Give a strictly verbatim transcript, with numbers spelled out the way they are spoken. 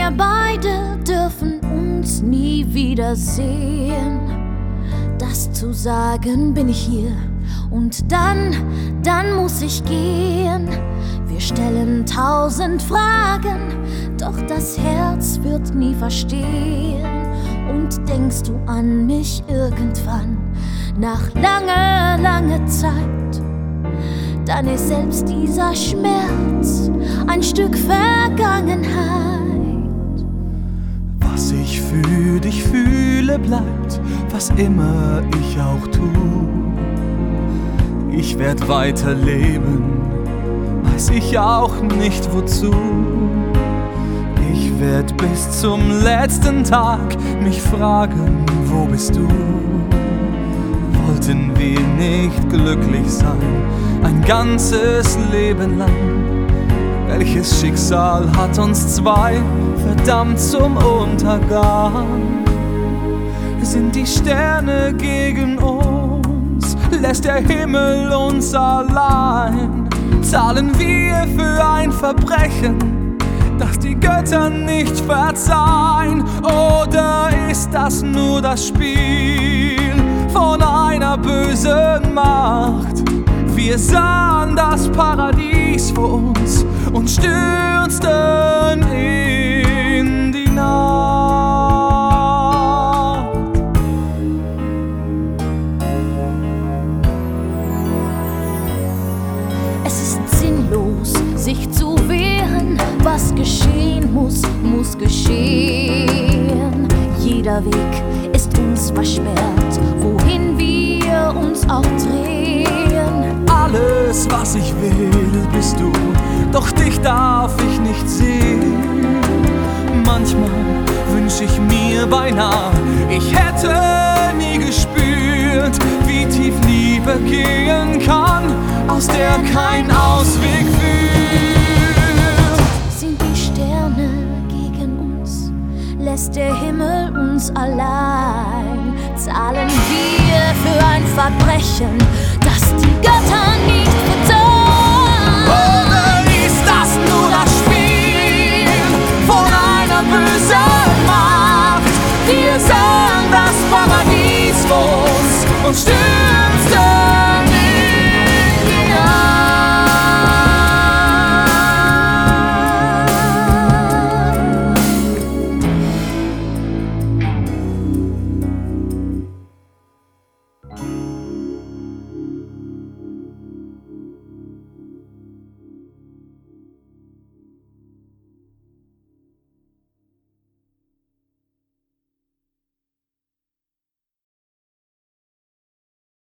Wir beide dürfen uns nie wiedersehen. Das zu sagen bin ich hier und dann, dann muss ich gehen. Wir stellen tausend Fragen, doch das Herz wird nie verstehen. Und denkst du an mich irgendwann, nach langer, langer Zeit, dann ist selbst dieser Schmerz ein Stück Vergangenheit. Was ich für dich fühle, bleibt, was immer ich auch tu. Ich werd weiterleben, weiß ich auch nicht wozu. Ich werd bis zum letzten Tag mich fragen, wo bist du? Wollten wir nicht glücklich sein, ein ganzes Leben lang? Welches Schicksal hat uns zwei verdammt zum Untergang? Sind die Sterne gegen uns? Lässt der Himmel uns allein? Zahlen wir für ein Verbrechen, das die Götter nicht verzeihen? Oder ist das nur das Spiel von einer bösen Macht? Wir sahen das Paradies vor uns und stürzten in die Nacht. Es ist sinnlos, sich zu wehren. Was geschehen muss, muss geschehen. Jeder Weg ist uns versperrt, wohin wir uns auch drehen. Alles, was ich will, bist du, doch dich darf ich nicht sehen. Manchmal wünsch ich mir beinahe, ich hätte nie gespürt, wie tief Liebe gehen kann, aus der kein Ausweg führt. Sind die Sterne gegen uns, lässt der Himmel uns allein? Zahlen wir für ein Verbrechen, das die Götter nicht verzeihen? Oder ist das nur das Spiel von einer bösen Macht? Wir sahen das Paradies vor uns und stürzen